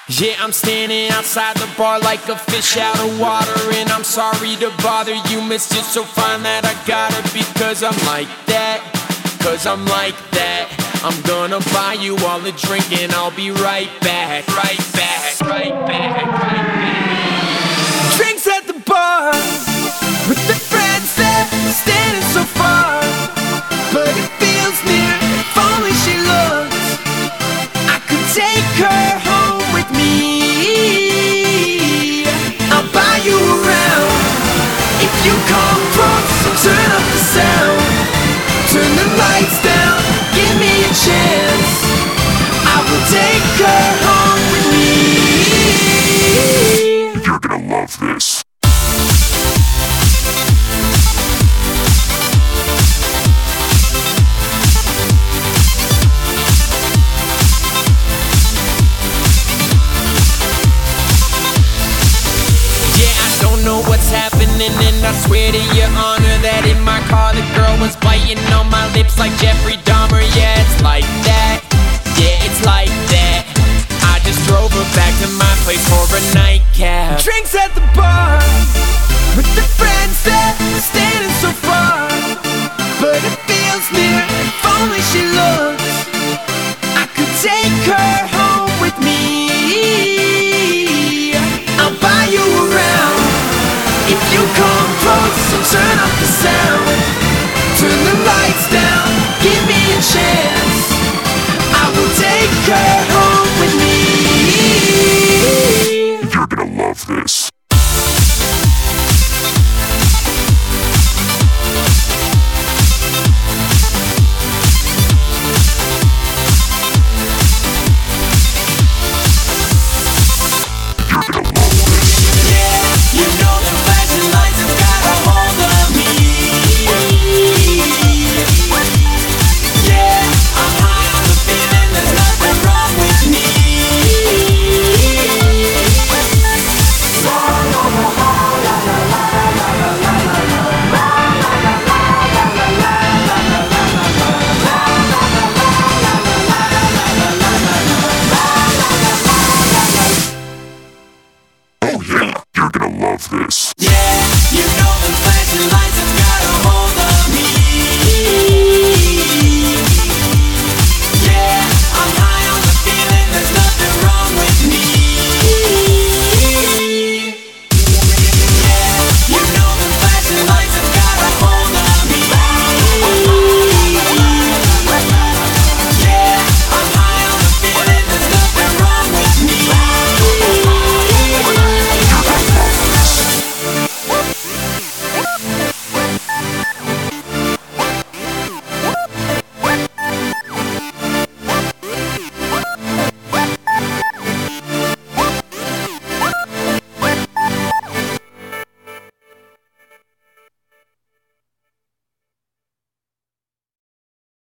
Yeah, I'm standing outside the bar like a fish out of water. And I'm sorry to bother you, miss, you're so fine that I gotta. Because I'm like that, cause I'm like that. I'm gonna buy you all a drink and I'll be right back. Right back, right back, right back. Drinks at the bar with the friends that standing so far, but it feels near, if only she looks, I could take her home with me. I'll buy you around if you come close. So turn up the sound, turn the lights down, give me a chance. I will take her home with me. You're gonna love this. What's happening, and I swear to your honor that in my car the girl was biting on my lips like Jeffrey Dahmer. Yeah, it's like that, yeah, it's like that. I just drove her back to my place for a nightcap. Drinks at the bar with the friends that standing so far, but it feels near, if only she